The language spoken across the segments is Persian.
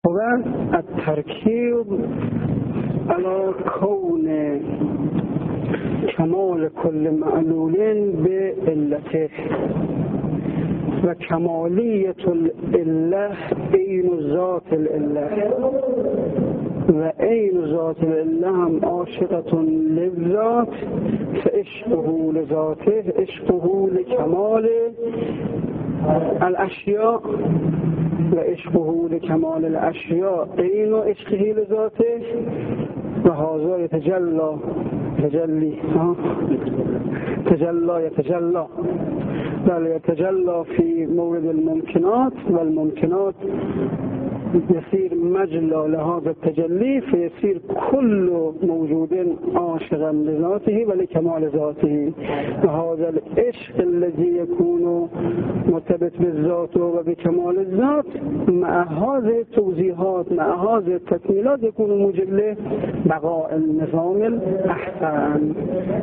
هو التركيب على كون كمال كل معلول بعلته وكمالية الإله عين ذات الإله وعين ذات الإله عاشقة للذات فعشقه لذاته عشقه لكمال الأشياء وعشقه لكمال الأشياء عين عشقه لذاته وهذا يتجلى بل يتجلى في مورد الممكنات والممكنات يصير مجلى لهذا التجلي فيصير كل موجود عاشقا لذاته ولكمال ذاته وهذا العشق الذي يكون مرتبط بالذات وبكمال الذات مع هذه التوضيحات مع هذه التكميلات يكون موجب لبقاء النظام الأحسن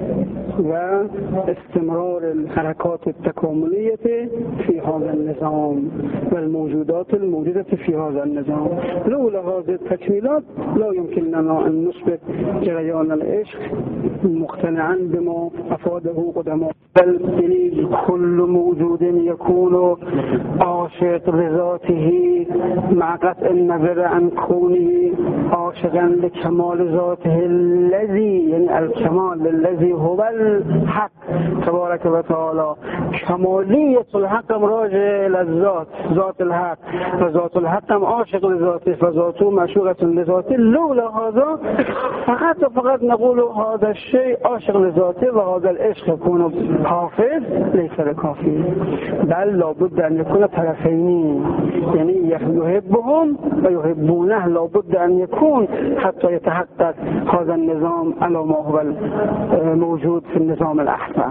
واستمرار الحركات التكاملية في هذا النظام والموجودات الموجودة في هذا النظام. لولا هذه التكميلات لا يمكن لنا أن نثبت جريان العشق مقتنعا بما أفاده قدماء. بل كل موجود يكون عاشق لذاته مع قطع النظر عن كونه عاشقا لكمال ذاته الذي يعني الكمال الذي هو الحق تبارك وتعالى. كمالية الحق راجع إلى الذات ذات الحق وذات الحق عاشق لذاته فذاته معشوقة لذاته. لولا هذا فقط نقول هذا الشيء عاشق لذاته وهذا العشق يكون حافظ ليس لكافي بل لابد أن يكون طرفين يعني يحبهم ويحبونه لابد أن يكون حتى يتحقق هذا النظام على ما هو موجود في النظام الأحسن.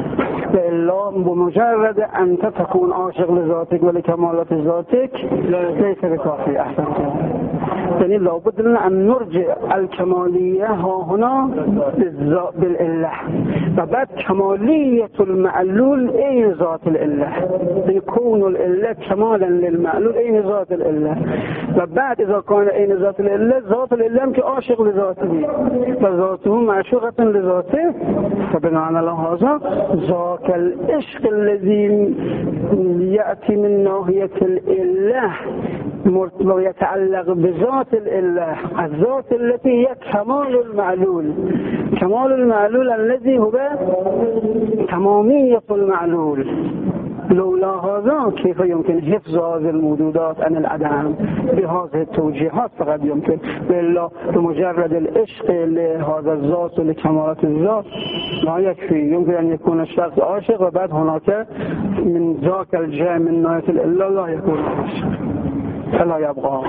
إلا بمجرد أن تكون عاشق لذاتك ولكمالات ذاتك ليس بكافي. أحسن يعني لابد لنا أن نرجع الكمالية هنا بالإله وبعد كمالية المعلول أي ذات الإله يكون الإله كمالا للمعلول أي ذات الإله وبعد إذا كان أي ذات الإله ذات الإله كعاشق لذاته فذاته معشوقة لذاته فبناء على هذا ذاك العشق الذي يأتي من ناحية الإله ويتعلق بذات الإله الذات التي هي كمال المعلول الذي هو تمامية المعلول. لولا هذا كيف يمكن حفظ هذه الموجودات عن العدم بهذه التوجيهات فقط يمكن إلا بمجرد العشق لهذا الذات ولكمالات الذات لا يكفي. يمكن أن يكون الشخص عاشق وبعد هناك من ذاك الجهة من ناحية الإله لا يكون عاشق فلا يبقى.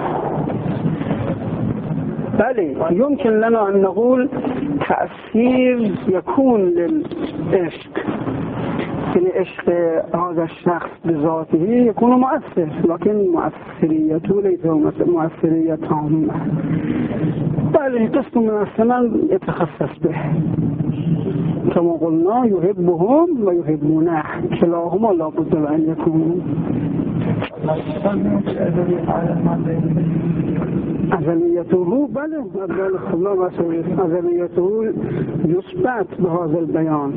بل يمكن لنا أن نقول تأثير يكون للعشق يعني عشق هذا الشخص بذاته يكون مؤثر لكن مؤثريته ليس مؤثرية تامة بل قسم من الثمن يتخصص به كما قلنا يحبهم ويحبونه كلاهما لا بد أن يكونوا. أزليته بله أزليته يثبت بهذا البيان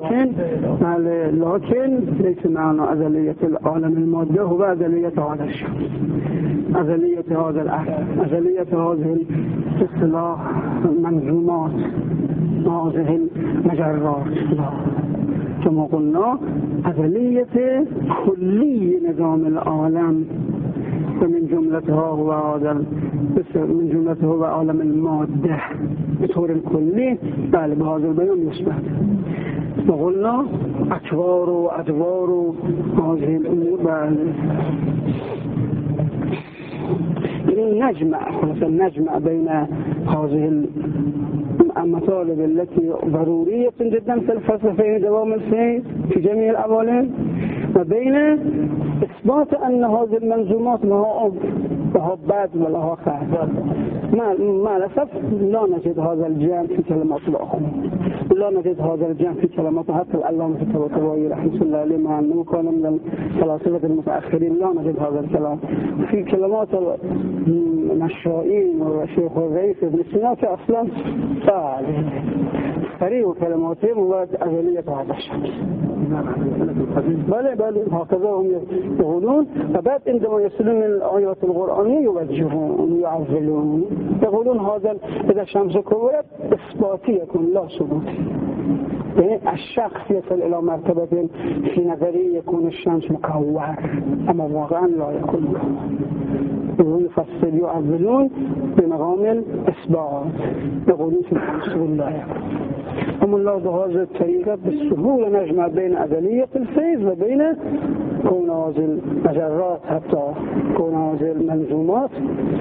لكن ليس معنى أزلية العالم المادة هو أزلية هذا الشخص أزلية هذا العالم أزلية هذه الاصطلاح المنظومات هذه المجرات كما قلنا أزلية كلي نظام العالم ومن جملتها هو عالم المادة بطور الكلي بل بهذا البيان يثبت. وقلنا أكوار وأدوار هذه الأمور نجمع بين هذه المطالب التي ضرورية جدا في الفلسفة دوام الفهم في جميع العوالم وبين إثبات أن هذه المنظومات لها أب لها بعد ولها خير. مع الأسف لا نجد هذا الجانب في كلمات الأخرى لا نجد هذا الجمع في كلمات حتى العلامة الطباطبائي رحمه الله عليه مع أنه كان من الفلاسفة المتأخرين لا نجد هذا الكلام. في كلمات المشائين والشيخ الرئيس ابن سينا أصلا فريق كلماتهم ورد أزلية هذا الشخص. بل هكذا هم يقولون. وبعد عندما يصلون من الآيات القرآنية يوجهون ويعزلون يقولون هذا إذا الشمس كورت إثباتي يكون لا ثبوتي. يعني الشخص يصل إلى مرتبة في نظري يكون الشمس مكور أما واقعا لا يكون مكور. يفصل يعزلون بمقام الإثبات يقولون في الرسول لا يكون. هم الله بهذه الطريقة بالسهولة نجمع بين أزلية الفيض وبين كون هذه المجرات حتى كون هذه المنظومات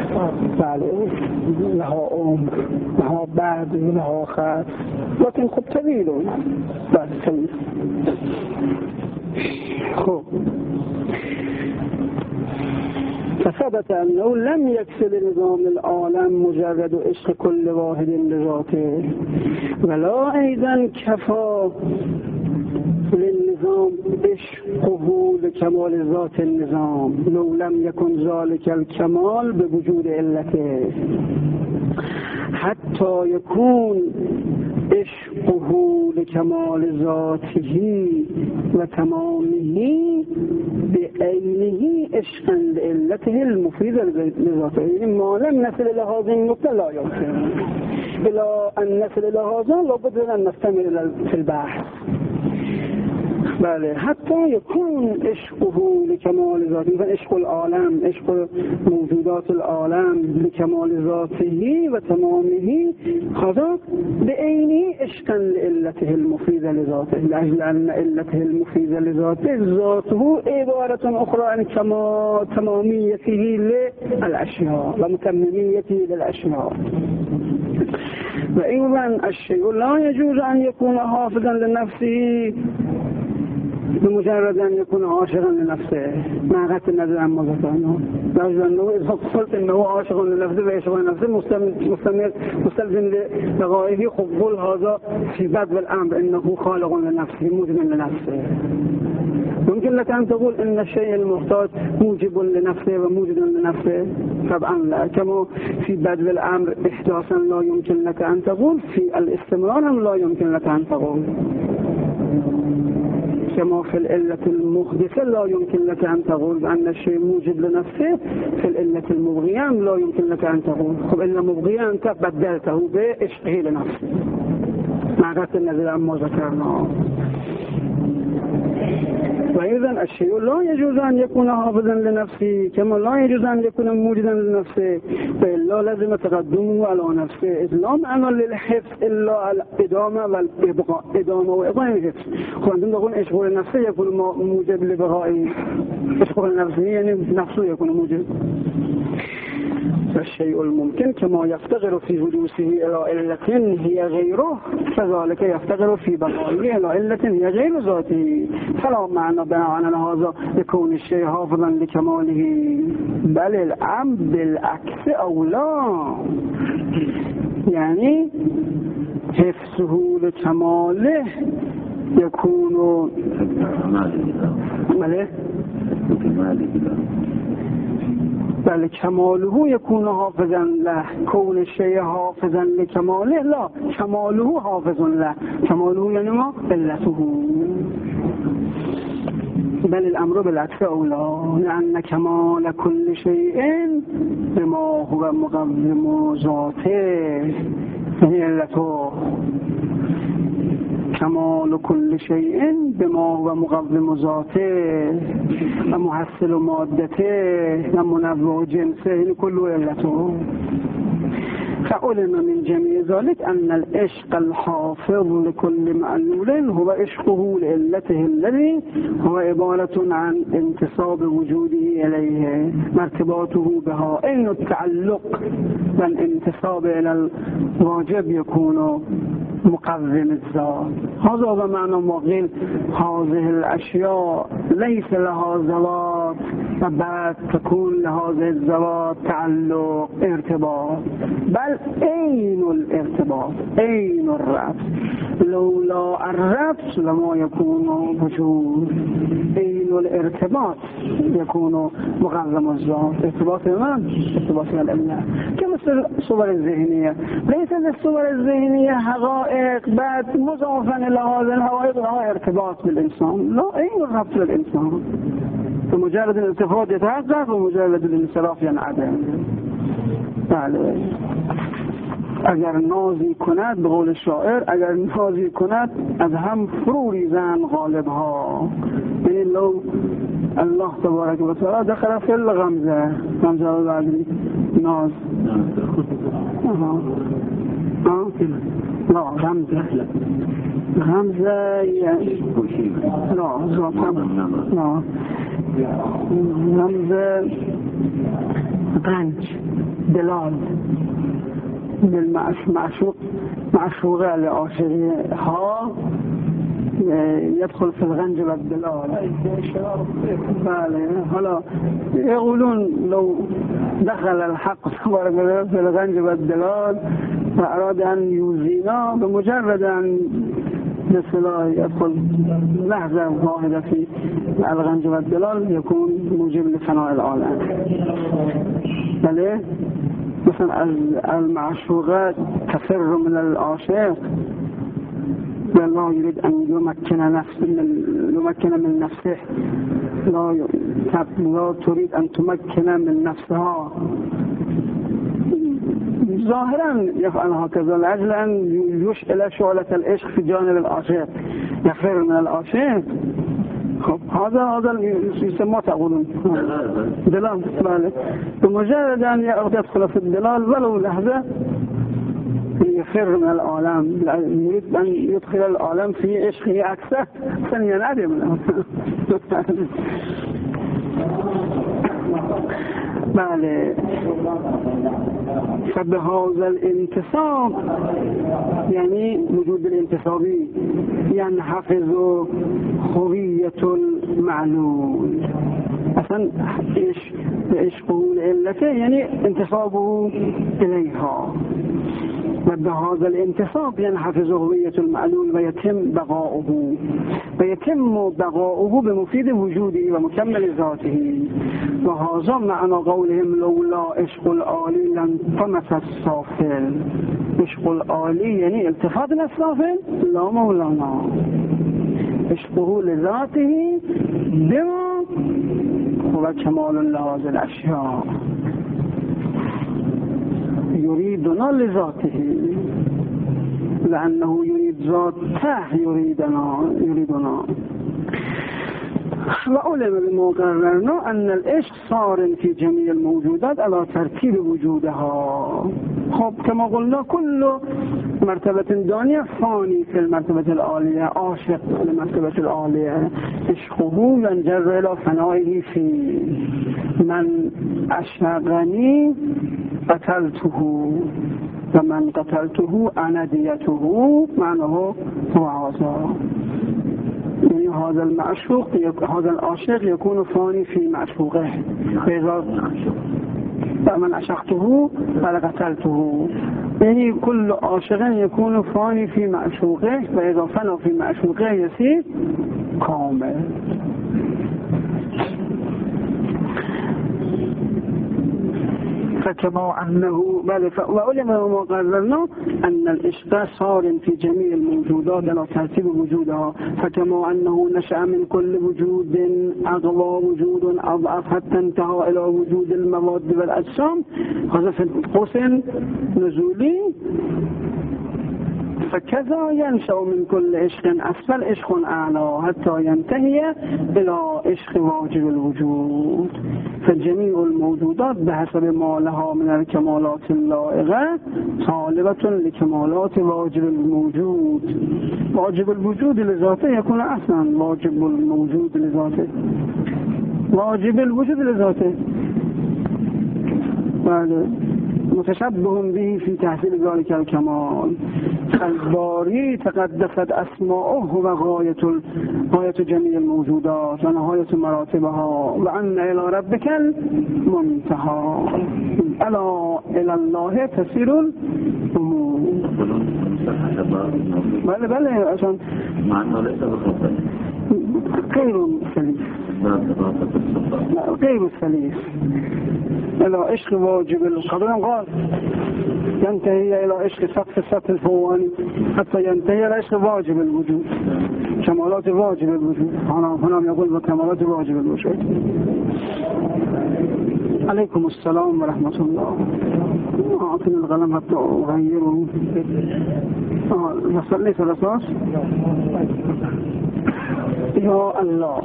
لها عمر لها بعد لها خط لكن خب طويل بعد طويل. خب فثبت أنه لم يكفي لنظام العالم مجرد عشق كل واحد لذاته ولا أيضا كفى للنظام عشقه لكمال ذات النظام لو لم يكن ذلك الكمال بوجود علته حتى يكون عشقه لكمال ذاته وتمامه بعينه عشقا لعلته المفيدة لذاته. ما لم نصل إلى هذه النقطة لا يمكن إلى أن نصل إلى هذا لابد أن نستمر في البحث. بله حتى يكون عشقه لكمال ذاته عشق العالم عشق موجودات العالم لكمال ذاته وتمامه هذا بعينه عشقا لعلته المفيدة لذاته لأجل أن علته المفيدة لذاته ذاته عبارة أخرى عن تماميته للأشياء ومتمميته للأشياء. وأيضا الشيء لا يجوز أن يكون حافظا لنفسه بمجرد أن يكون عاشقا لنفسه مع غض النظر عن مزاجه. لأنه إذا قلت أنه عاشق لنفسه وعاشق لنفسه مستلزم لغايته قبول هذا في بدء الأمر أنه خالق لنفسه موجب لنفسه. ممكن لك أن تقول أن الشيء المحتاج موجب لنفسه وموجب لنفسه؟ طبعا لا. كما في بدء الأمر إحداثا لا يمكن لك أن تقول في الاستمرار لا يمكن لك أن تقول. كما في العلة المحدثة لا يمكن لك أن تقول بأن الشيء موجب لنفسه في العلة المبغية لا يمكن لك أن تقول. خب إلا مبغية أنت بدلته بعشقه لنفسه مع غض النظر عما ذكرناه. وأيضا الشيء لا يجوز أن يكون حافظا لنفسه كما لا يجوز أن يكون موجدا لنفسه فإلا لازم تقدمه على نفسه. إذ لا معنى للحفظ إلا الإدامة والإبقاء إدامة وإقامة الحفظ. وعندما نقول عشق لنفسه يكون موجب لبقائه عشق لنفسه يعني نفسه يكون موجب. الشيء الممكن كما يفتقر في حدوثه إلى علة هي غيره فذلك يفتقر في بقائه إلى علة هي غير ذاته. فلا معنى بناء على هذا يكون الشيء حافظا لكماله بل الأمر بالعكس أو لا. يعني حفظه لكماله يكون بل كماله يكون حافظا له. كون الشيء حافظا لكماله لا كماله حافظ له. كماله يعني ما علته. بل الأمر بالعكس أولى لأن كمال كل شيء بما هو مقدم ذاته هي علته. كمال كل شيء بما هو مقدم ذاته ومحصل مادته ومنوع جنسه كله علته. فعلم من جميع ذلك أن العشق الحافظ لكل معلول هو عشقه لعلته الذي هو عبارة عن انتصاب وجوده إليه مرتباته بها. إن التعلق والانتصاب إلى الواجب يكون مقوم الذات. هذا هو معنى ما قيل هذه الأشياء ليس لها ذوات و بعد تكون لهذه الذوات تعلق ارتباط، بل عين الارتباط عين الربط، لولا الربط لما يكون وجود. عين الارتباط يكون مقدم الذات، ارتباط من؟ ارتباط العلة، كمثل الصور الذهنية. ليس الصور الذهنية حقائق بعد مضافا إلى هذه الحقائق لها ارتباط بالإنسان، لا عين الربط للإنسان، فمجرد الالتفات يتحقق ومجرد الانصراف ينعدم. بله، اگر نازی کند به قول شاعر، اگر نازی کند از هم فرو ریزند غالب ها. یعنی لو الله تبارک و تعالی دخل فی الغمزه، غمزه بعدی ناز لا غمزه يعني لا غمزه غنج دلال معشوقه لعاشقها يدخل في الغنج والدلال. هلا يقولون لو دخل الحق في الغنج والدلال وأراد أن يوزينا بمجرد أن بالصلاة يدخل لحظة واحدة في الغنج والدلال يكون موجب لفناء العالم. بله مثلا المعشوقات تفر من العاشق، والله يريد أن يمكن من نفسه، لا تريد أن تمكن من نفسها، ظاهرا يفعل هكذا لأجل أن يشعل شعلة العشق في جانب العاشق، يفر من العاشق. خب هذا يسمى تقولون دلال. بمجرد أن يدخل في الدلال ولو لحظة يفر من العالم، يريد أن يدخل العالم في عشقه أكثر فلينعدم منه. بله، فبهذا الانتصاب يعني وجود الانتصابي ينحفظ هوية المعلول. اصلا عشقه لعلته يعني انتصابه إليها، وبهذا الانتصاب ينحفظ هوية المعلول ويتم بقاؤه بمفيد وجوده ومكمل ذاته. وهذا معنى قولهم لولا عشق العالی لانطمس السافل. عشق العالی يعني التفات السافل، لا مولانا، عشقه لذاته بما هو كمال لهذه الأشياء، يريدنا لذاته لأنه يريد ذاته يريدنا. وعلم بالمقررنا أن العشق صار في جميع الموجودات على ترتيب وجودها. خب كما قلنا كل مرتبة دانية فاني في المرتبة العالية، عاشق للمرتبة العالية، عشقه ينجر إلى فنائه في من عشقني قتلته ومن قتلته أنديته، معناه هو عاصر. يعني هذا المعشوق هذا العاشق يكون فاني في معشوقه، فمن عشقته فلقتلته، يعني كل عاشق يكون فاني في معشوقه، وإذا فنى في معشوقه يصير كامل. فكما أنه وعلم ما قررنا أن العشق صار في جميع الموجودات على ترتيب وجودها، فكما أنه نشأ من كل وجود أقوى وجود أضعف حتى انتهى إلى وجود المواد والأجسام، هذا في قوس نزولي. فكذا ينشأ من كل عشق أسفل عشق أعلى حتى ينتهي إلى عشق واجب الوجود. فجميع الموجودات بحسب ما لها من الكمالات اللائقة طالبة لكمالات واجب الموجود. واجب الوجود لذاته يكون أصلا واجب الموجود لذاته، واجب الوجود لذاته. متشبه به في تحصيل ذلك الكمال الباري تقدست أسماؤه وغاية جميع الموجودات ونهاية مراتبها وأن إلى ربك المنتهى ألا إلى الله تسير الأمور. بله عشان مع أنه ليس بالخطأ غير سليس غير سليس. إلى عشق واجب القدر قال ينتهي إلى عشق سقف السطح الفواني حتى ينتهي إلى عشق واجب الوجود كمالات واجب الوجود. هنا يقول بكمالات واجب الوجود. عليكم السلام ورحمة الله. أعطني القلم حتى أغيره. ليس الأساس يا الله.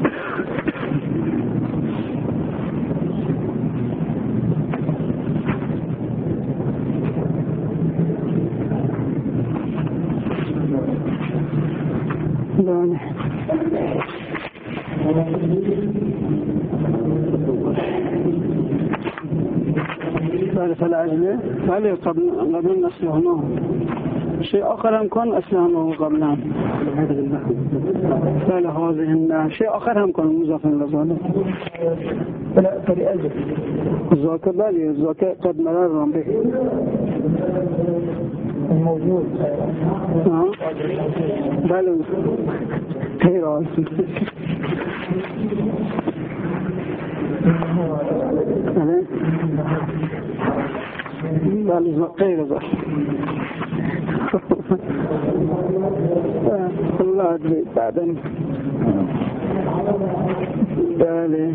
ثالث العجلة هل قبل أسلحناه شيء آخر هم كان أسلحناه قبلا ثالث هذه شيء آخر هم كان مضاف لذلك فلا فلأجل الزاكى بالي الزاكى قد مرر به الموجود بالي خير بالي خير الله أدري بعدين بالي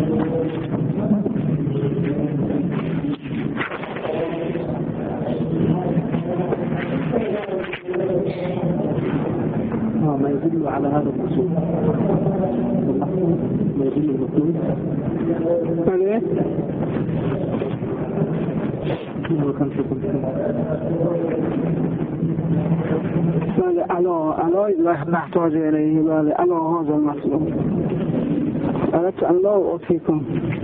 ما يدل على هذا الأصول ما يدل المطلوب عليه على لا نحتاج إليه بل على هذا المطلوب. أردت أن لا أعطيكم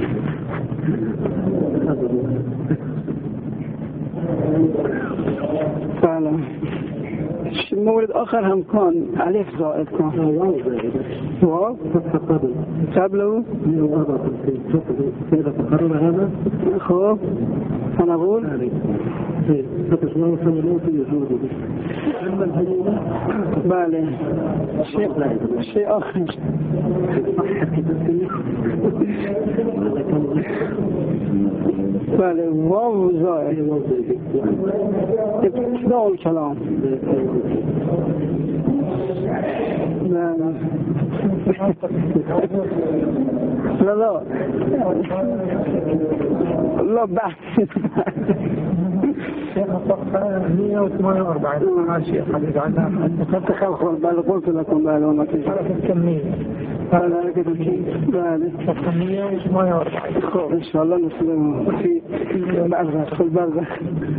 فعلا مورد آخر هم كان ألف زائد كان واو قبله إذا تقرر هذا خوف أنا أقول فتشمعوا سمنوت يجوده بالي شيء آخر بالي واو زائد ابتداء الكلام لا لا لا بحث شيخ الصفحة 148 ماشي حديث عنها تخلخل بل قلت لكم بل وما حرف الكمية هذا كده بالي صفحة 148 إن شاء الله نسلم في البرزخ في البرزخ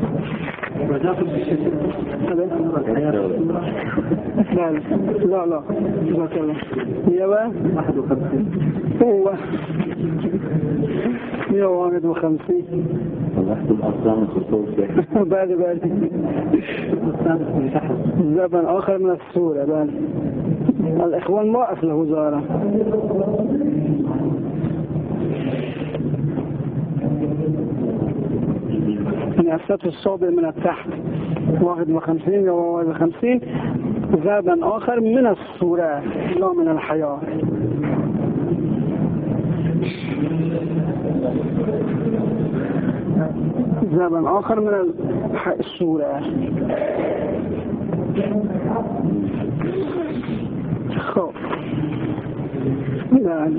لا لا جزاك الله هي 51 هو 151 صلحت الأرقام الخصوصية بالي زبن آخر من السورة بالي الإخوان ما أصله زارة يعني السطر الصابع من التحت 51 و 51 زبن آخر من السورة لا من الحياة زبن آخر من السورة خب لا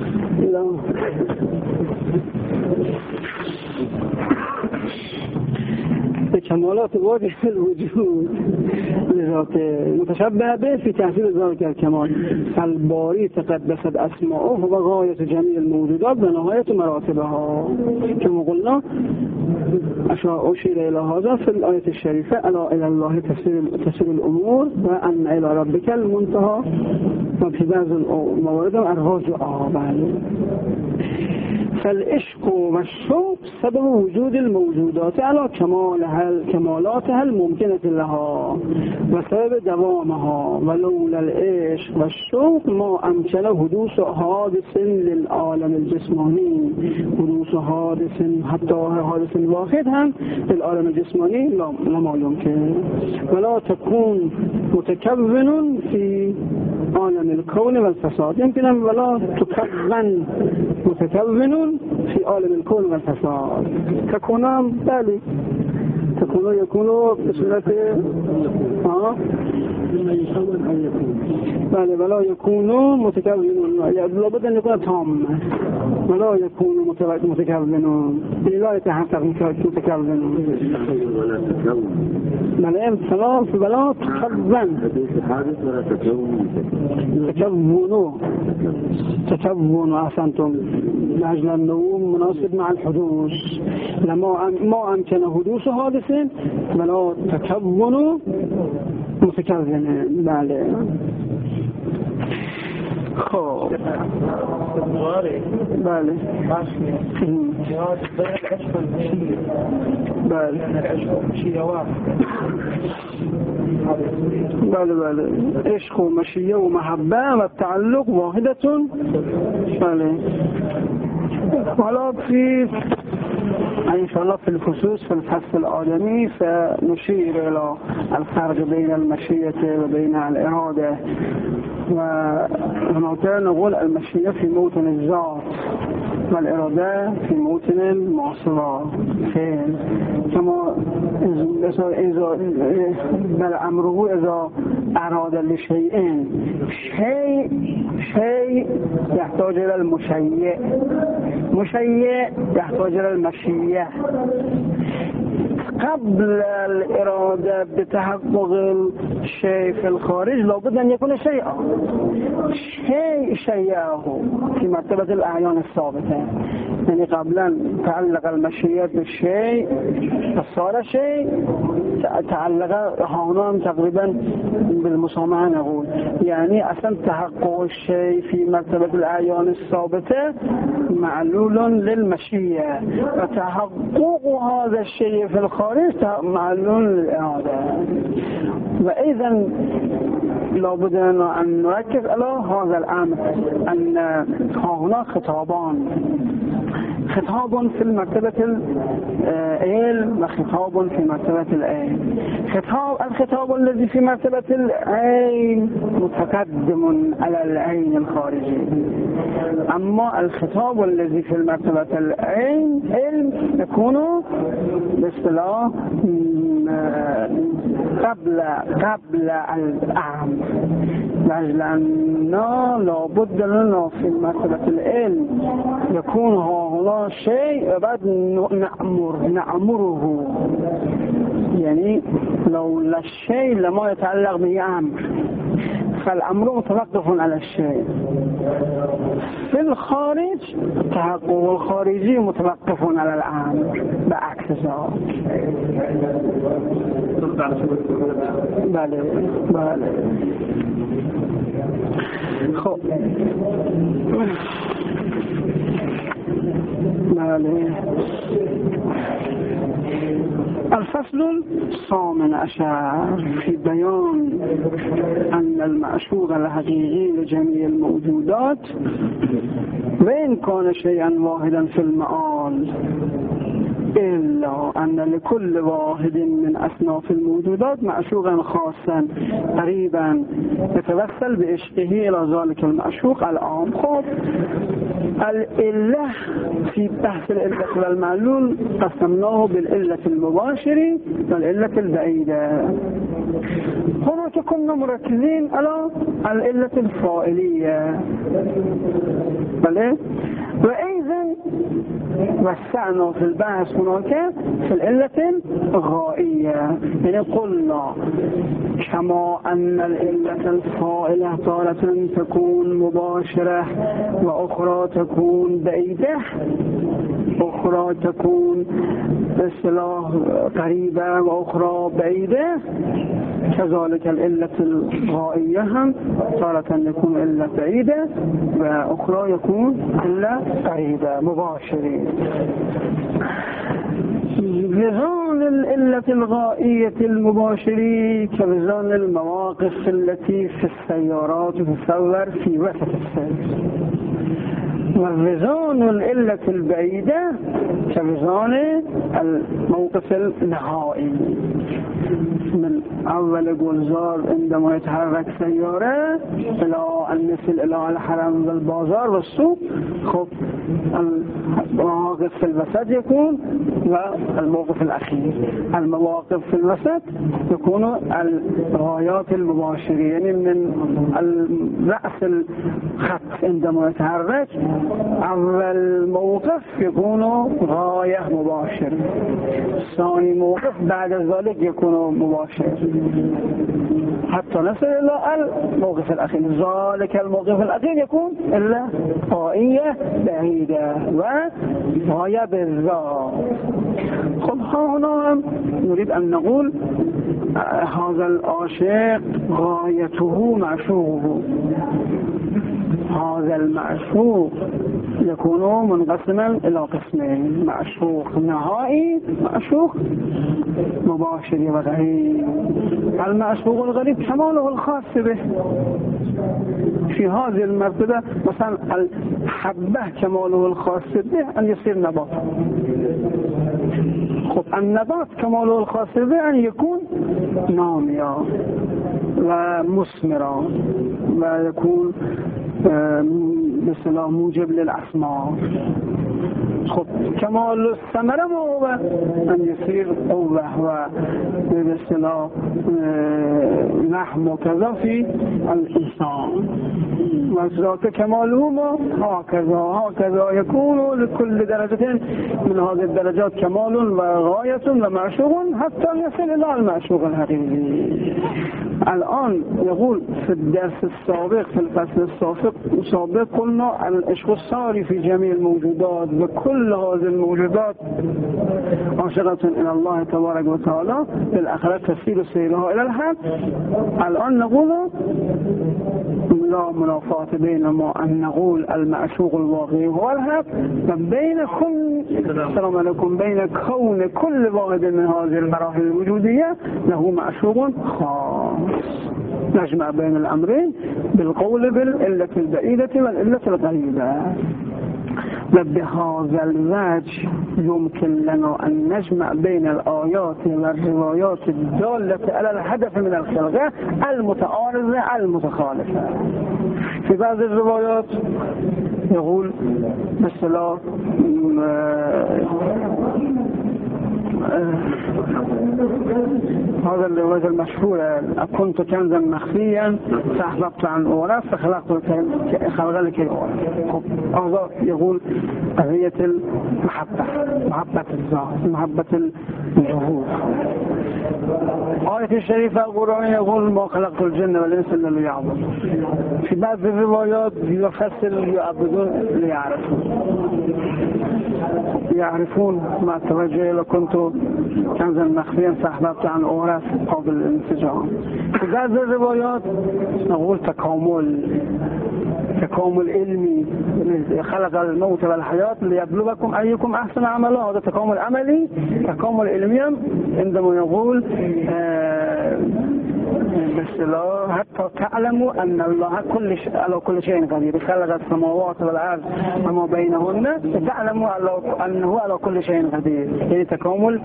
كمالات واجب الوجود لذات متشبه به في تحصيل ذلك الكمال الباري تقدست أسماؤه وغاية جميع الموجودات ونهاية مراتبها كما قلنا أشير إلى هذا في الآية الشريفة ألا إلى الله تسير الأمور وأن إلى ربك المنتهى وفي بعض الموارد الرجوع فالعشق والشوق سبب وجود الموجودات على كمالاتها الممكنة لها وسبب دوامها، ولولا العشق والشوق ما أمكن حدوث حادث للعالم الجسماني، حدوث حادث حتى حادث واحد هم للعالم الجسماني لما يمكن، ولا تكون متكون في عالم الكون والفساد. يمكن ولا تكون متكون في عالم الكون والفساد. تكون بالي تكون يكون بصورة بله ولا يكون متكون، لابد أن يكون تام، ولا يكون متكون لا يتحقق متكون. بله ثلاث ولا تكون أحسنتم، لأجل النوم مناسب مع الحدوث، لما ما أمكن حدوث حادث ولا تكون متكون. بله خب بله بله عشق ومشية ومحبة والتعلق واحدة. بله ولا في إن شاء الله في الخصوص في الفصل الآدمي سنشير إلى الفرق بين المشية وبين الإرادة. وهناك نقول المشية في موطن الذات والإرادة في موطن المعصرة، كما إذا بل أمره إذا أراد لشيء شيء يحتاج إلى المشيع، مشيع يحتاج إلى المشية. قبل الإرادة بتحقق الشيء في الخارج لابد أن يكون شيئا، شيئه في مرتبة الأعيان الثابتة، يعني قبل أن تعلق المشيئة بالشيء فصار شيء، تعلق هنا تقريبا بالمسامحة نقول، يعني أصلا تحقق الشيء في مرتبة الأعيان الثابتة معلول للمشيئة، وتحقق هذا الشيء في الخارج معلول للإرادة. وإذا لابد أن نركز على هذا الأمر، أن هنا خطاب في مرتبة العلم وخطاب في مرتبة العين. الخطاب الذي في مرتبة العين متقدم على العين الخارجي، أما الخطاب الذي في مرتبة العين علم يكون باصطلاح قبل الأعم، لأننا لابد لنا في مرتبة العلم يكون هنا شيء وبعد نأمره، يعني لولا الشيء لما يتعلق به أمر، فالأمر متوقف على الشيء. في الخارج التحقق الخارجي متوقف على الأمر بعكس ذلك. بله خب الفصل الثامن عشر في بيان أن المعشوق الحقيقي لجميع الموجودات وإن كان شيئا واحدا في المآل، إلا أن لكل واحد من أصناف الموجودات معشوقا خاصا قريبا يتوسل بعشقه إلى ذلك المعشوق العام. خب الإله في بحث الإلة والمعلول قسمناه بالإلة المباشرة والإلة البعيدة. هناك كنا مركزين على الإلة الفائلية، بله، وأيضا وسعنا في البحث هناك في الإلة الغائية، يعني قلنا كما أن الإلة الفائلة تارة تكون مباشرة وأخرى تكون بعيدة، أخرى تكون باصطلاح قريبة وأخرى بعيدة. كذلك العلة الغائية هم تارة يكون علة بعيدة وأخرى يكون علة قريبة مباشرة. بزون العلة الغائية المباشرة كبزون المواقف التي في السيارات تتصور في وسط السير، وبزون العلة البعيدة كبزون الموقف النهائي من أول جلزار عندما يتحرك سيارة إلى أن نصل إلى الحرم والبازار والسوق. خب المواقف في الوسط يكون والموقف الأخير. المواقف في الوسط يكون الغايات المباشرة، يعني من رأس الخط عندما يتحرك أول موقف يكون غاية مباشرة، ثاني موقف بعد ذلك يكون مباشر حتى نصل إلى الموقف الأخير. ذلك الموقف الأخير يكون إلا غاية بعيدة وغاية بالذات. خب هنا نريد أن نقول هذا العاشق غايته معشوقه. هذا المعشوق يكون منقسما إلى قسمين: معشوق نهائي، معشوق مباشر وغريب. المعشوق الغريب كماله الخاص به في هذه المرتبة. مثلا الحبة كماله الخاص به أن يصير نبات. خب النبات كماله الخاص به أن يكون ناميا ومثمرا ويكون مثلا موجب للأثمار. خب كمال الثمرة هو أن يصير قوة ومثلا لحم وكذا في الإنسان. وذاك كماله هكذا يكون لكل درجة من هذه الدرجات كمال وغاية ومعشوق حتى يصل إلى المعشوق الحقيقي. الآن يقول في الدرس السابق في الفصل السابق قلنا العشق الساري في جميع الموجودات وكل هذه الموجودات عاشقة إلى الله تبارك وتعالى بالآخرة تسير سيرها إلى الحق. الآن نقول لا منافاة بينما أن نقول المعشوق الواقعي هو الحق وبين السلام عليكم بين كون كل واحد من هذه المراحل الوجودية له معشوق خاص. نجمع بين الأمرين بالقول بالعلة البعيدة والعلة القريبة. وبهذا الوجه يمكن لنا أن نجمع بين الآيات والروايات الدالة على الهدف من الخلقة المتعارضة المتخالفة. في بعض الروايات يقول مثلا هذا الرواية المشهورة: كنت كنزا مخفيا فأحببت عن أوراق فخلقت لك الأوراق. هذا يقول قضية المحبة، محبة الذات، محبة الجهود. آية الشريفة القرآن يقول: ما خلقت الجن والإنس إلا ليعبدون. في بعض الروايات يفسر يعبدون يعرفون ما توجه إلى كنت كنزا مخفيا فأحببت عن أوراق قبل الانفجار. في بعض الروايات نقول تكامل علمي، خلق الموت والحياة ليبلوكم أيكم أحسن عملا. هذا تكامل عملي. تكامل علمي عندما يقول حتى تعلموا أن الله على كل شيء قدير، خلق السماوات والأرض وما بينهن تعلموا أنه على كل شيء قدير. يعني تكامل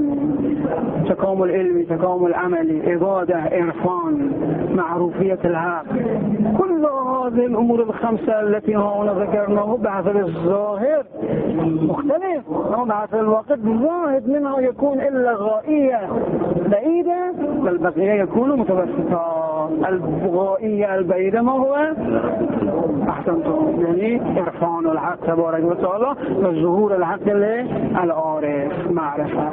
علمي، تكامل عملي، عبادة، إرفان، معروفية الحق. كل هذه الأمور الخمسة التي هنا ذكرناه بحسب الظاهر مختلف، وبحسب الوقت ظاهر منها يكون إلا غائية بعيدة والبقية يكون متوسطة. الغائية البعيدة ما هو؟ أحسنتم، يعني إرفان الحق تبارك وتعالى وظهور الحق للعارف معرفة.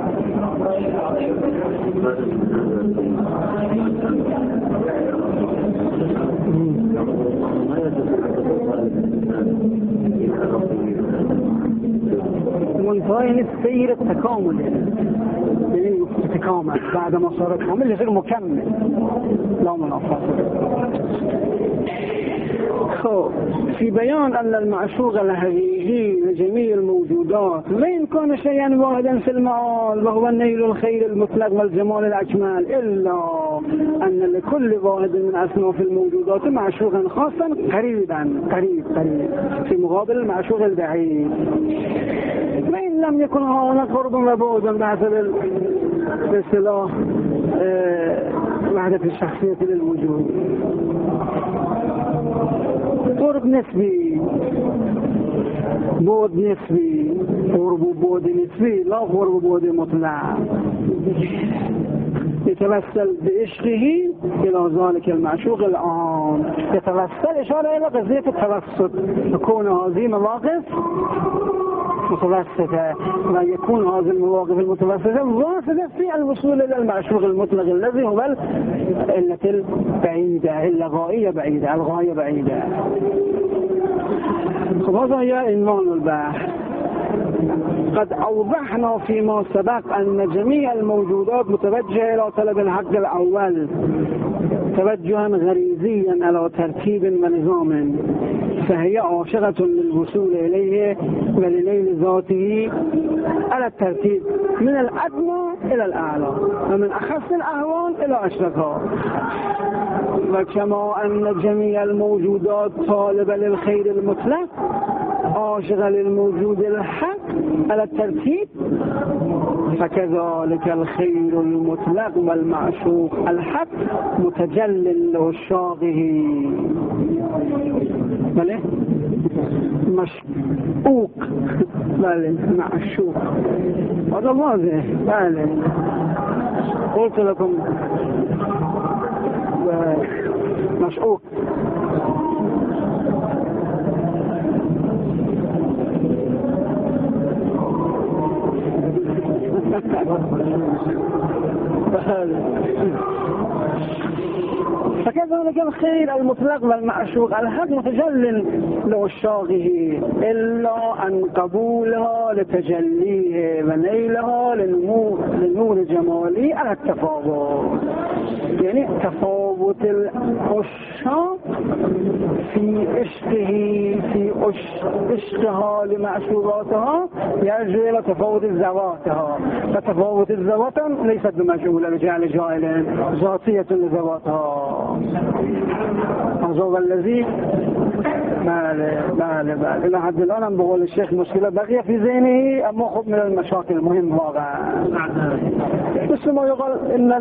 منتهى یعنی سیر تکامل، یعنی تکامل بعد ما صار کامل يصير مكمل لا منافاة. في بيان أن المعشوق الحقيقي لجميع الموجودات وإن كان شيئا واحدا في المعال وهو النيل الخير المطلق والجمال الأكمل، إلا أن لكل واحد من أصناف الموجودات معشوقا خاصا قريبا قريب في مقابل المعشوق البعيد، وإن لم يكن هناك قرب وبعد بحسب الاصطلاح وحدة الشخصية للوجود. قرب نسبي، بعد نسبي، قرب وبعد نسبي لا قرب وبعد مطلق، يتوسل بعشقه إلى ذلك المعشوق العام. يتوسل إشارة إلى قضية التوسط، يكون هذه مواقف متوسطة ويكون هذه المواقف المتوسطة واصلة في الوصول إلى المعشوق المطلق الذي هو العلة البعيدة، الغاية بعيدة، الغاية بعيدة. هذا هي عنوان البحث. قد أوضحنا فيما سبق أن جميع الموجودات متوجهة إلى طلب الحق الأول توجها غريزيا على ترتيب ونظام، فهي عاشقة للوصول إليه ولنيل ذاته على الترتيب من الأدنى إلى الأعلى ومن أخص الأهوال إلى أشرفها. وكما أن جميع الموجودات طالبة للخير المطلق عاشقة للموجود الحق على الترتيب، فكذلك الخير المطلق والمعشوق الحق متجلل لعشاقه. بله مشوق، بله معشوق، هذا واضح. بله قلت لكم مشوق. فكذلك الخير المطلق والمعشوق الحق متجلل لعشاقه، إلا أن قبولها لتجليه ونيلها للنور جمالي على التفاوت. يعني تفاوت العشاق في عشقه في عشقها لمعشوقاتها يرجع إلى تفاوت ذواتها، فتفاوت الذوات ليست بمجهولة بجعل جائل ذاتية لذواتها. هذا هو الذي بله إلى حد الآن بقول الشيخ مشكلة بقية في ذهنه، أما خب من المشاكل المهم واقعا. مثل ما يقال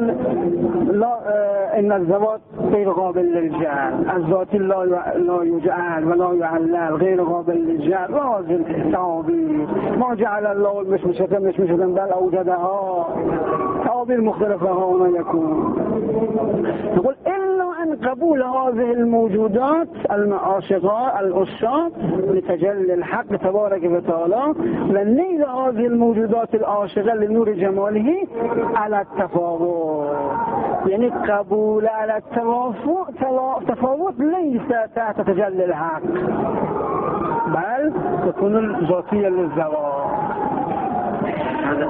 إن الذوات غير قابل للجعل، الذات لا يجعل ولا يعلل، غير قابل للجعل. لازم تعابير ما جعل الله المشمشة بل أوجدها، تعابير مختلفة هنا يكون. نقول إلا أن قبول هذه الموجودات المعاشقات العشاق لتجلي الحق تبارك وتعالى ونيل هذه الموجودات العاشقة لنور جماله على التفاوت. يعني قبول على التفاوت ليس تحت تجلي الحق، بل تكون الذاتية للزواج. هذا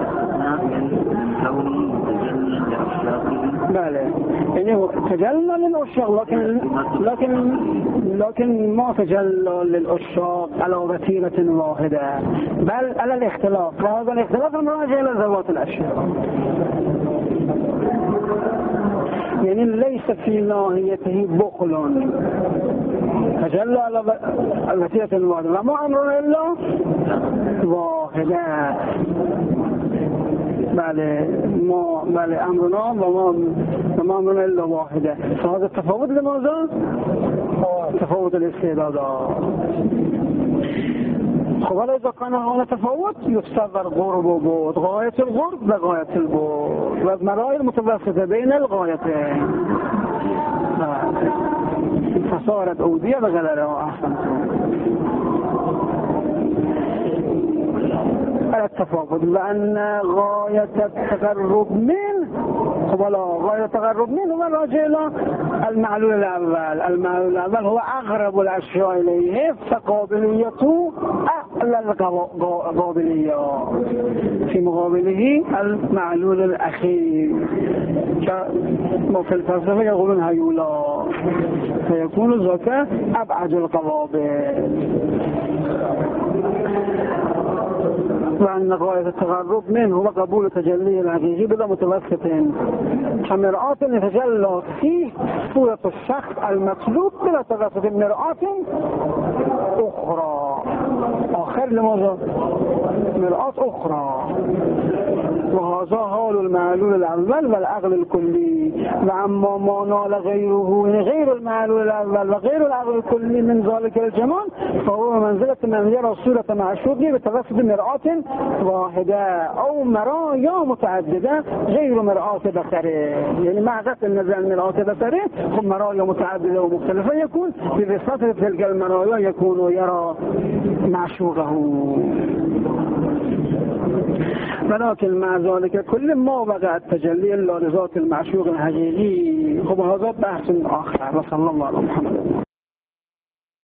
كوني تجلي لأشياء. بله يعني هو تجلى للعشاق لكن ما تجلى للعشاق على وتيرة واحدة، بل على الاختلاف، وهذا الاختلاف مراجع إلى ذوات الأشياء. يعني ليس في ناهيته بخل، تجلى على وتيرة واحدة وما أمرنا إلا واحدة. بله أمرنا وما أمرنا إلا واحدة. فهذا التفاوت لماذا؟ تفاوت الاستعدادات. خب إذا كان هذا تفاوت يتصور قرب وبعد، غاية القرب وغاية البعد والمراحل متوسطة بين الغايتين، فصارت أودية بغلرها أحسن. على التفاوت وأن غاية التقرب منه غاية التقرب منه هو راجع إلى المعلول الأول. المعلول الأول هو أغرب الأشياء إليه فقابليته أعلى القابلية في مقابله المعلول الأخير في الفلسفة يقولون هيولا فيكون ذاك أبعد القوابل. وأن غاية التقرب منه هو قبول تجلي الحقيقي بلا متوسط كمرآة يتجلى فيه صورة الشخص المطلوب بلا توسط مرآة أخرى آخر لماذا؟ مرآة أخرى. وهذا حال المعلول الأول والعقل الكلي. وأما ما نال غيره غير المعلول الأول وغير العقل الكلي من ذلك الجمال فهو منزلة من يرى صورة معشوقه بتوسط مرآة واحدة أو مرايا متعددة غير مرآة بصره. يعني مع قصد النظر المرآة بصره هم مرايا متعددة ومختلفة يكون بواسطة تلك المرايا يكون يرى معشوقه. ولكن مع ذلك كل ما وقع التجلي إلا لذات المعشوق الحقيقي هذا بحث آخر. وصلى الله على محمد.